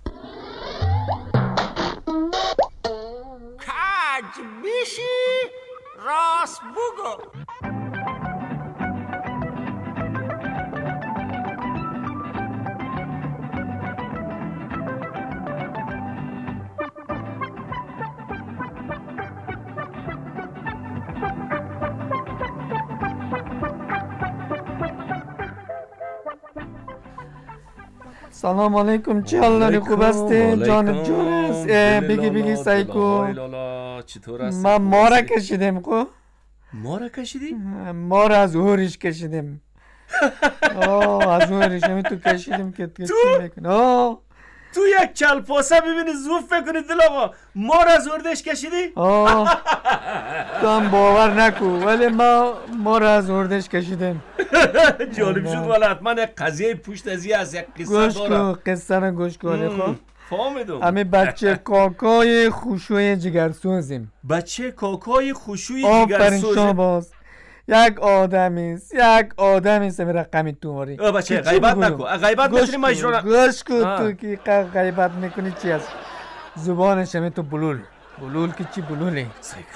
Speaker 15: کج بشی راست بگو.
Speaker 16: سلام علیکم، چه حال داری؟ خوب هستی؟ جانب جون است. بگی بگی سایکو.
Speaker 1: چطور هستی؟
Speaker 16: من مارا کشیدم. خب
Speaker 1: مارا کشیدی؟
Speaker 16: مارا از هورش کشیدم. آه از هورش همی تو کشیدم که تو میکنه. آه
Speaker 1: تو یک کلپاسه ببینی زوف بکنی دل آقا، مار از اردش کشیدی؟
Speaker 16: آه تو هم باور نکو ولی ما مار از اردش کشیدم.
Speaker 1: جالب شد ولی حتما یک قضیه پشت از این از یک قصه داره.
Speaker 16: گوش کو قصه را گوش کنی. خب
Speaker 1: فهمیدم.
Speaker 16: همه بچه کاکای خوشوی جگرسوزیم.
Speaker 1: بچه کاکای خوشوی جگرسوزیم.
Speaker 16: آفرین شما باز یک آدمیست یک آدمیست می رقمی تو ماری.
Speaker 1: بچه غیبت نکو، غیبت نکنی ما اجرا نکو.
Speaker 16: گوش کن تو که غیبت میکنی چی هست؟ زبانش همه تو بلول بلول که چی بلولی؟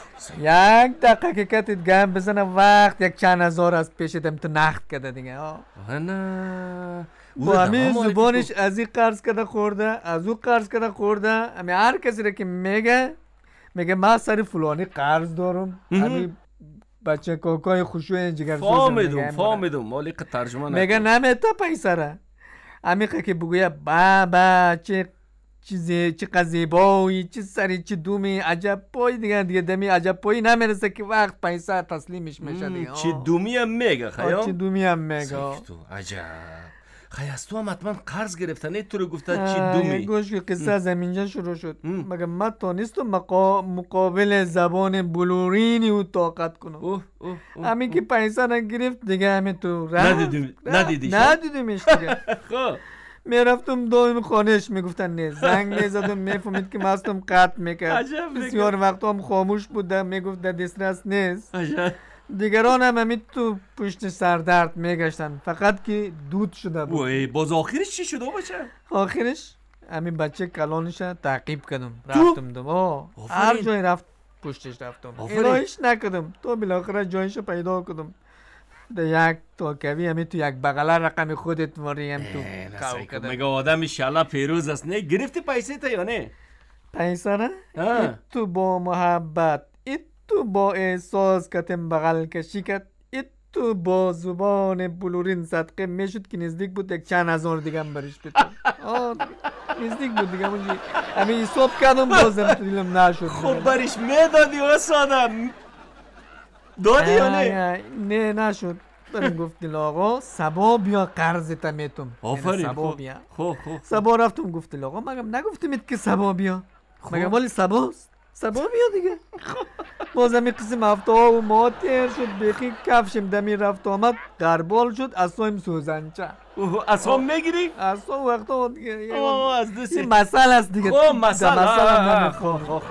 Speaker 16: یک دقیقه کتت گم بزنه وقت یک چند هزار از پیشتم تو نخت کده دیگه. آه
Speaker 1: نه
Speaker 16: با همین زبانش از این قرض کده خورده، از او قرض کده خورده. همین هر کسی را که میگه میگه من سری فلانی قرض دارم. همین بچه کاکای خوشوی جگرسوزم.
Speaker 1: فهمیدم فهمیدم مالک ترجمه نکن.
Speaker 16: میگه نمیتا پیسه را امیقه که بگویه بابا چه چیزی چه قضیبایی چه سری چه دومی عجب پای دیگه دیگه دمی عجب پایی نمیرسه که وقت پیسه تسلیمش میشه دیگه.
Speaker 1: چه دومی هم میگه خیام؟
Speaker 16: چه دومی هم میگه.
Speaker 1: عجب خیلی از تو هم حتما قرض گرفتنه تو رو گفته چی دومی.
Speaker 16: گوش که قصه از اینجا شروع شد. مگه من تا نیستم مقابل زبان بلورینی و طاقت کنم. همین که پیسه نگرفت دیگه همین تو
Speaker 1: ندیدیم ندیدیش
Speaker 16: ندیدیمش دیگه. خب میرفتم دائم خانهش میگفتن نه، زنگ میزدم میفهمید که مستم قطع میکرد. بسیار وقتا هم خاموش بودم میگفت در دسترس نیست. دیگران هم همین تو پشت سردرد میگشتن فقط که دود شده بود.
Speaker 1: وای باز آخرش چی شده بچه؟
Speaker 16: آخرش همین بچه کلانش تعقیب کردم رفتم دم آه هر جای رفت پشتش رفتم ایرایش نکردم تو بالاخره جایشو پیدا کردم در یک تاکوی همین تو یک بغله رقم خودت ماریم تو کاو کردم.
Speaker 1: مگه آدم انشالله پیروز است نه؟ گرفتی پیسه تا یا نه؟
Speaker 16: پیسه نه؟ ای تو با محبت ای تو با احساس کتم بغل کشی کت ای تو با زبان بلورین صدقه میشد که نزدیک بود یک چند هزار دیگه هم برش بتون. آه نزدیک بود دیگه منجی همین حساب کردم بازم تو دیلم نشد.
Speaker 1: خب برش میدادی و سادم دادی یا نه؟
Speaker 16: نه نشد. بریم گفت دل آقا سبا بیا قرضتا میتم.
Speaker 1: آفرین.
Speaker 16: سبا بیا.
Speaker 1: خب خب.
Speaker 16: سبا رفتم گفت دل آقا مگم نگفتیمت که سبا بیا. مگه مالی سباست. سبا بیا دیگه. بازم این قسم هفته ها و ماه تیر شد بخی کفشم دمی رفت آمد قربال شد اصلایم سوزنچه.
Speaker 1: اصلا میگیری؟
Speaker 16: اصلا وقت ها دیگه.
Speaker 1: آه از دستی.
Speaker 16: این مسئله است دیگه.
Speaker 1: خب مسئله.
Speaker 16: مسئله نمیخوام.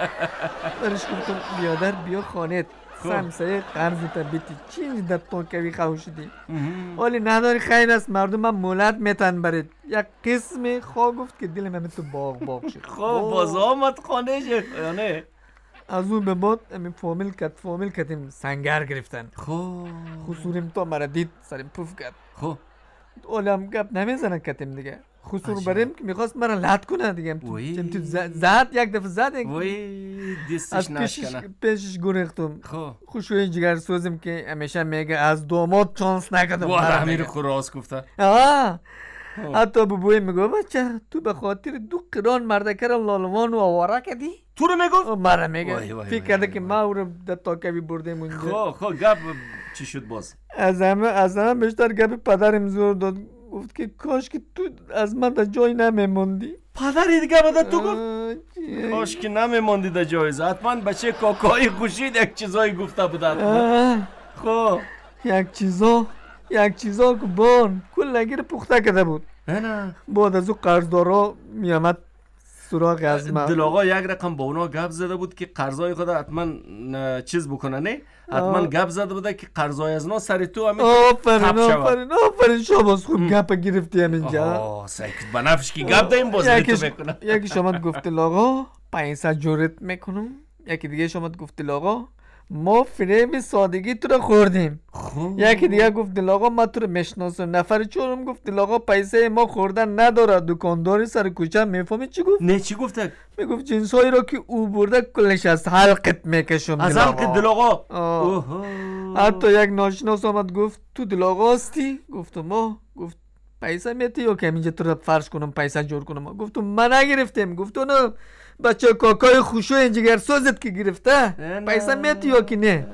Speaker 16: برش گفتم بیادر بیا خانت. سمسایه قرضتا بیتی چینج در تاکوی خواه شدی ولی نداری خیر است مردم هم مولد میتن برید یک قسم خواه گفت که دل من تو باغ باغ شد.
Speaker 1: خب باز آمد خانه شد یا نه؟
Speaker 16: از اون به بعد همین فامیل کت فامیل کتیم سنگر گرفتن.
Speaker 1: خب
Speaker 16: خسوریم تا مرا دید سریم پوف کرد.
Speaker 1: خب
Speaker 16: اولی هم گپ نمیزنن کتیم دیگه خسور بریم که میخواست مرا لط کنه دیگه تو زد یک دفعه زد
Speaker 1: وی دستش نشکنه
Speaker 16: پیشش گرفتم خوشوی جگر سوزم که همیشه میگه از دومات چانس نکردم
Speaker 1: واره همین رو خراس گفته
Speaker 16: آه حتی ببوی میگو بچه تو به خاطر دو قران مردکر لالوان و آواره کردی؟
Speaker 1: تو رو میگفت؟
Speaker 16: مرا میگه فکر کرده که ما او رو در تاکوی برده مونده
Speaker 1: خب خب گپ چی شد باز؟
Speaker 16: از همه از همه بیشتر گپ پدرم زور داد گفت که کاش که تو از من در جای نمیموندی.
Speaker 1: پدری دیگه بدد تو گفت کاش که نمیموندی در جای حتما بچه کاکای خوشید یک چیزایی گفته بود خب
Speaker 16: یک چیزا یک چیزا که بان کل نگیر پخته کرده بود
Speaker 1: نه
Speaker 16: بعد از او قرضدارا میامد سراغ از من
Speaker 1: دل آقا یک رقم با اونا گپ زده بود که قرضای خود حتما چیز بکنه نه حتما گپ زده بوده که قرضای از اونا سر تو همین
Speaker 16: آفرین آفرین آفرین شما خوب گپ گرفتی همینجا
Speaker 1: آه سکت بنفش که گپ داریم باز تو بکنم
Speaker 16: یکی شما گفت آقا پیسه جورت میکنم یکی دیگه شما گفت آقا ما فریب سادگی تو رو خوردیم یکی دیگه گفت دل آقا ما تو رو میشناسم نفر چورم گفت دل آقا پیسه ما خوردن نداره دکانداری سر کوچه میفهمی چی گفت
Speaker 1: نه چی گفته
Speaker 16: میگفت جنسایی رو که او برده کلش از حلقت میکشم
Speaker 1: از حلقت دل آقا
Speaker 16: حتی یک ناشناس آمد گفت تو دل آقا هستی گفتم ما گفت پیسه میتی یا که اینجا تو رو فرش کنم پیسه جور کنم گفتم من نگرفتم گفتم نه بچه کاکای خوشو اینجگر سوزت که گرفته پیسه میتی یا که نه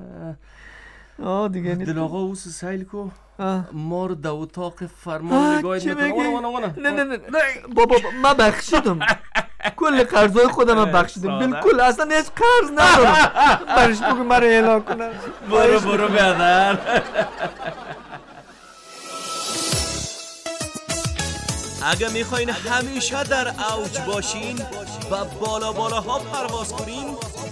Speaker 16: آه دیگه نیست
Speaker 1: دل آقا اوس سایل کو مار دو اتاق فرمان نگاهت میکنم
Speaker 16: نه نه نه بابا ما بخشیدم کل قرضای خودم بخشیدم بالکل اصلا هیچ قرض ندارم برش بگو مرا اعلان کنم
Speaker 1: برو برو بیادر اگه میخواین همیشه در اوج باشین و بالا بالا ها پرواز کنین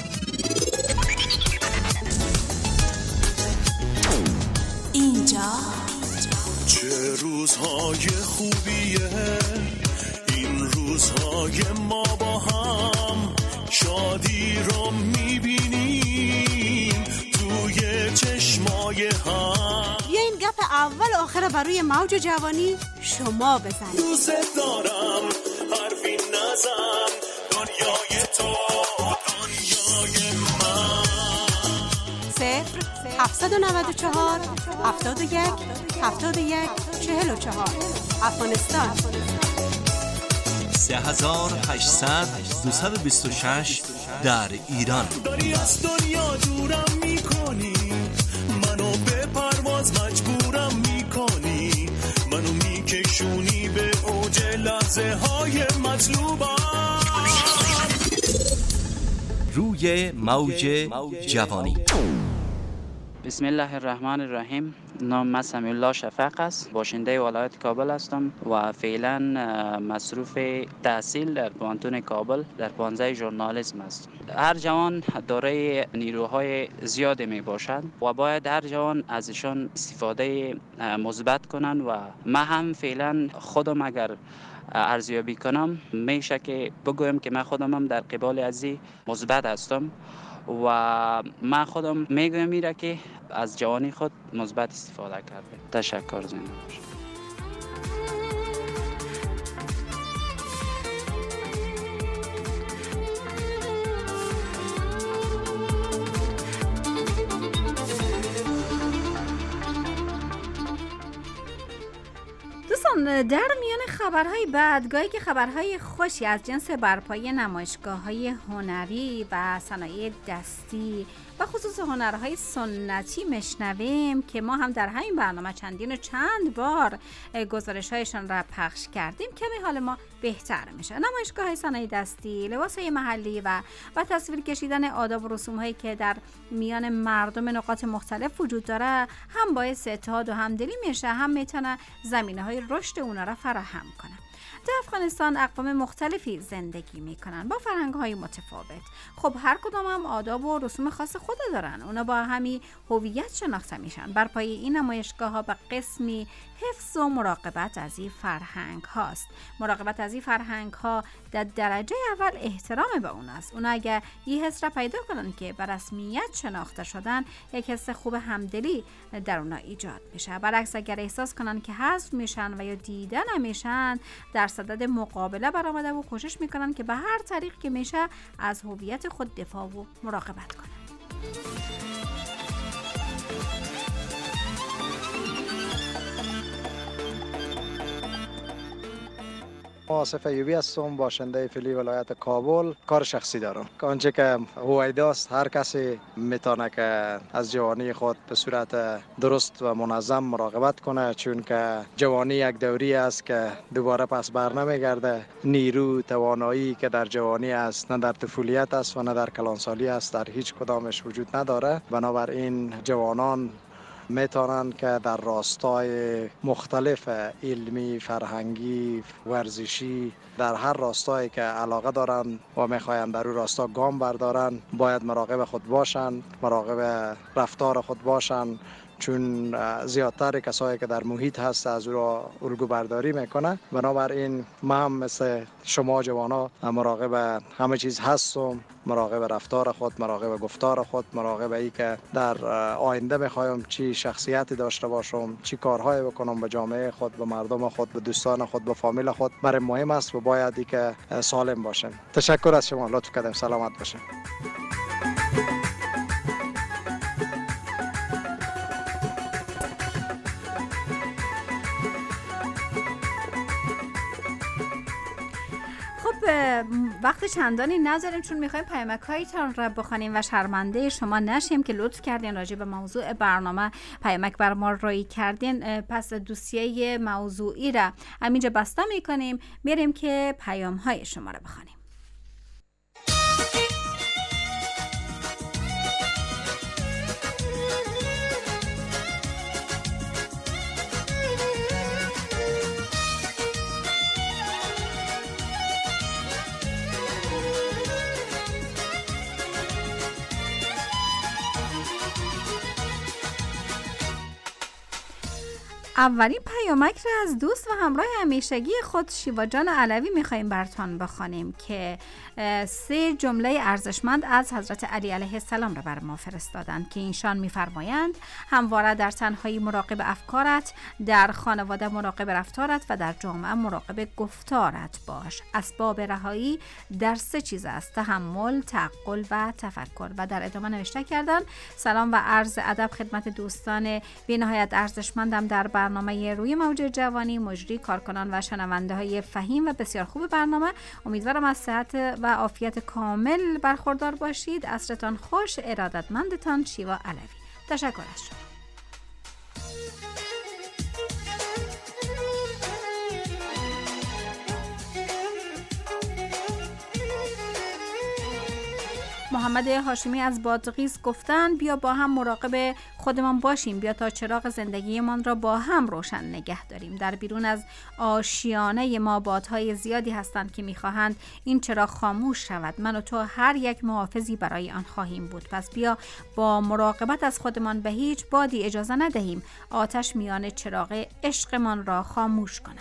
Speaker 2: اینجا
Speaker 7: چه روزهای خوبیه این روزهای ما با هم شادی رو میبینیم توی چشمای هم
Speaker 11: بیاین گپ اول آخر برای موج جوانی شما بزنید
Speaker 7: دوست دارم حرفی نزن دنیای تو دنیای من
Speaker 11: صفر هفتصد و نود و چهار هفتاد و یک هفتاد و یک چهل و چهار افغانستان
Speaker 1: سه هزار و هشتصد دویست و بیست و شش در ایران
Speaker 7: داری از دنیا دورم میکنی منو به پرواز مجبورم میکنی منو میکشونی به اوج لحظه های مطلوبم
Speaker 1: روی موج جوانی
Speaker 13: بسم الله الرحمن الرحیم. نام من سمیع الله شفق است. باشنده ولایت کابل هستم و فعلا مصروف تحصیل در پانتون کابل در پانزده ژورنالیسم است. هر جوان دارای نیروهای زیادی می باشد و باید هر جوان ازشان استفاده مثبت کنند و من هم فعلا خودم اگر ارزیابی کنم میشه که بگویم که من خودم هم در قبال ازی مثبت هستم و من خودم میگویم میره که از جوانی خود مثبت استفاده کرده. تشکر. زنده باشید.
Speaker 3: در میان خبرهای بعدگاهی که خبرهای خوشی از جنس برپایی نمایشگاه‌های هنری و صنایع دستی و خصوص هنرهای سنتی مشنویم که ما هم در همین برنامه چندین و چند بار گزارش‌هایشان را پخش کردیم، کمی حال ما بهتر میشه. نمایشگاه‌های صنایع دستی، لباس‌های محلی و و تصویر کشیدن آداب و رسوم‌هایی که در میان مردم نقاط مختلف وجود داره هم باعث اتحاد و همدلی میشه، هم میتونه زمینه‌های رشد اونا را فراهم کنه. در افغانستان اقوام مختلفی زندگی میکنن با فرهنگ‌های متفاوت. خب هر کدام هم آداب و رسوم خاص خود دارن. اونا با همی هویت شناخته میشن. بر پایه این نمایشگاه‌ها به قسمی حفظ و مراقبت از این فرهنگ هاست. مراقبت از این فرهنگ ها در درجه اول احترام به اون است. اونا اگه یه حس را پیدا کنن که به رسمیت شناخته شدن، یک حس خوب همدلی در اونا ایجاد میشه. برعکس اگر احساس کنن که حذف میشن و یا دیده نمیشن، در صدد مقابله برآمده و کوشش میکنن که به هر طریق که میشه از هویت خود دفاع و مراقبت کنن.
Speaker 17: آصف ایوبی هستم، باشنده فعلی ولایت کابل. کار شخصی دارم. آنچه که هویداست، هر کسی میتونه که از جوانی خود به صورت درست و منظم مراقبت کنه، چون که جوانی یک دوری است که دوباره پس بر نمیگرده. نیرو توانایی که در جوانی است نه در طفولیت است و نه در کلانسالی است، در هیچ کدامش وجود نداره. بنابراین جوانان میتونن که در راستای مختلف علمی، فرهنگی، ورزشی، در هر راستایی که علاقه دارن و میخواین در اون راستا گام بردارن، باید مراقب خود باشن، مراقب رفتار خود باشن، چون زیادتر کسایی که در محیط هست از او را الگو برداری میکنه. بنابراین من هم مثل شما جوانا مراقب همه چیز هستم، مراقب رفتار خود، مراقب گفتار خود، مراقب ای که در آینده میخوایم چی شخصیتی داشته باشم، چی کارهایی بکنم به جامعه خود، به مردم خود، به دوستان خود، به فامیل خود. برای مهم است و باید ای که سالم باشیم. تشکر از شما، لطف کردیم. سلامت باشیم.
Speaker 3: وقت چندانی نذاریم چون میخوایم پیامک‌هایتان را بخونیم و شرمنده شما نشیم که لطف کردین راجع به موضوع برنامه پیامک بر ما رایی کردین. پس دوسیه موضوعی را همینجا بسته میکنیم، میریم که پیام‌های شما را بخونیم. اولین پیامک را از دوست و همراه همیشگی خود شیوا جان علوی میخواییم براتون بخوانیم که سه جمله ارزشمند از حضرت علی علیه السلام را بر ما فرستادند که اینشان میفرمایند: همواره در تنهایی مراقب افکارت، در خانواده مراقب رفتارت و در جامعه مراقب گفتارت باش. اسباب رهایی در سه چیز است: تحمل، تعقل و تفکر. و در ادامه نوشته کردن: سلام و عرض ادب خدمت دوستان بی نهایت ارزشمندم در برنامه روی موج جوانی، مجری، کارکنان و شنونده های فهیم و بسیار خوب برنامه. امیدوارم از صحت و عافیت کامل برخوردار باشید. عصرتان خوش. ارادتمندتان شیوا علوی. تشکر از شما. محمد هاشمی از بادغیس گفتن بیا با هم مراقب خودمان باشیم، بیا تا چراغ زندگیمان را با هم روشن نگه داریم. در بیرون از آشیانه ما بادهای زیادی هستند که میخواهند این چراغ خاموش شود. من و تو هر یک محافظی برای آن خواهیم بود. پس بیا با مراقبت از خودمان به هیچ بادی اجازه ندهیم آتش میان چراغ عشقمان را خاموش کند.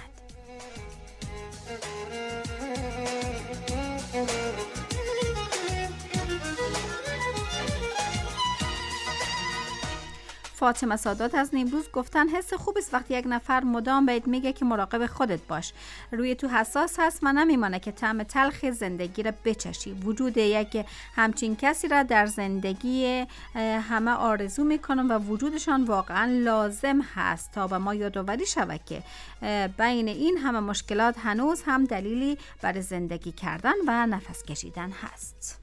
Speaker 3: فاطمه سادات از نیمروز گفتن حس خوب است وقتی یک نفر مدام بهت میگه که مراقب خودت باش. روی تو حساس هست و نمیمانه که طعم تلخ زندگی را بچشی. وجود یک همچین کسی را در زندگی همه آرزو میکنم و وجودشان واقعا لازم هست تا به ما یادآوری شود که بین این همه مشکلات هنوز هم دلیلی برای زندگی کردن و نفس کشیدن هست.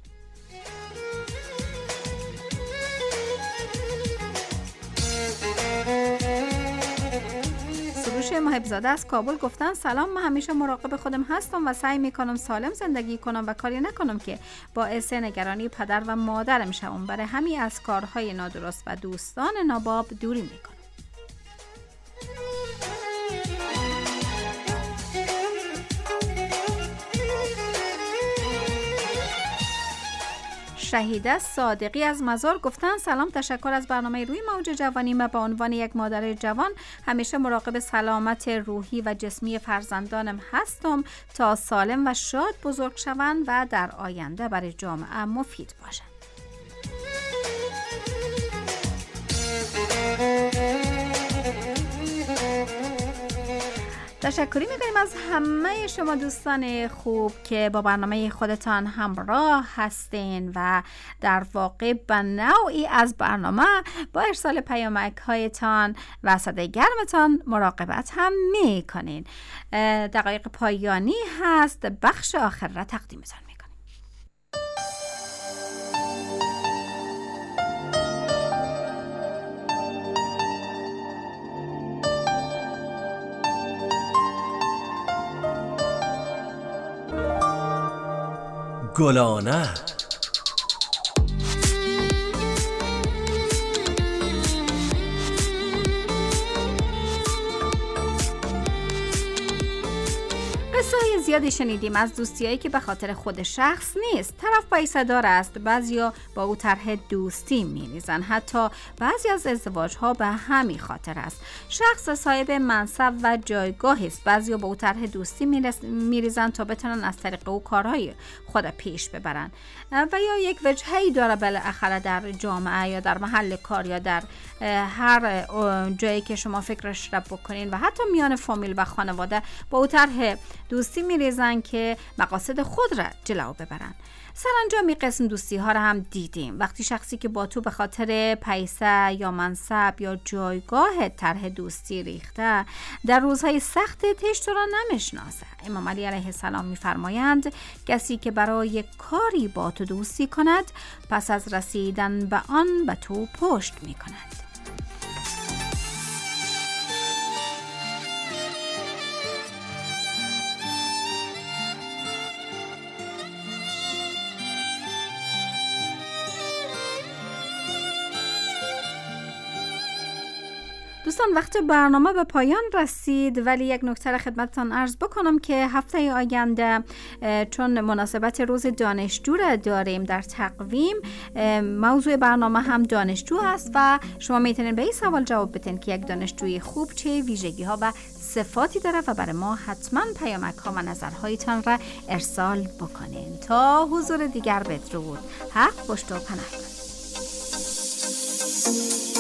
Speaker 3: سروش محبزاده از کابل گفتن سلام، من همیشه مراقب خودم هستم و سعی میکنم سالم زندگی کنم و کاری نکنم که باعث نگرانی پدر و مادرم شوم. برای همین از کارهای نادرست و دوستان ناباب دوری میکنم. شهیده صادقی از مزار گفتن سلام، تشکر از برنامه روی موج جوانی. من به عنوان یک مادر جوان همیشه مراقب سلامت روحی و جسمی فرزندانم هستم تا سالم و شاد بزرگ شوند و در آینده برای جامعه مفید باشند. تشکری میکنیم از همه شما دوستان خوب که با برنامه خودتان همراه هستین و در واقع به نوعی از برنامه با ارسال پیامک هایتان و صدای گرمتان مراقبت هم میکنین. دقایق پایانی هست، بخش آخر را تقدیمتان میکنیم.
Speaker 1: گلانه
Speaker 3: قصه‌های زیادی شنیدیم از دوستیایی که به خاطر خود شخص نیست. طرف پیسه‌دار است، بعضیا با او طرح دوستی می‌ریزن، حتی بعضی از ازدواج‌ها به همین خاطر است. شخص صاحب منصب و جایگاه است، بعضیا با او طرح دوستی می‌ریزن تا بتونن از طریق او کارهای خود پیش ببرن و یا یک وجهه‌ای داره بالاخره در جامعه یا در محل کار یا در هر جایی که شما فکرش را بکنین و حتی میان فامیل و خانواده با او طرح دوستی میریزن که مقاصد خود را جلو ببرن. سرانجام این قسم دوستی ها را هم دیدیم. وقتی شخصی که با تو به خاطر پیسه یا منصب یا جایگاه طرح دوستی ریخته در روزهای سخت تش تو را نمیشناسه. امام علی علیه السلام میفرمایند کسی که برای کاری با تو دوستی کند پس از رسیدن به آن به تو پشت میکند. دوستان وقت برنامه به پایان رسید، ولی یک نکته را خدمتتان عرض بکنم که هفته آینده چون مناسبت روز دانشجو را داریم در تقویم، موضوع برنامه هم دانشجو است و شما میتونید به این سوال جواب بدین که یک دانشجوی خوب چه ویژگی ها و صفاتی داره و برای ما حتما پیامک ها و نظرهایتان را ارسال بکنین. تا حضور دیگر بدرود، حق پشت و پناه کنید.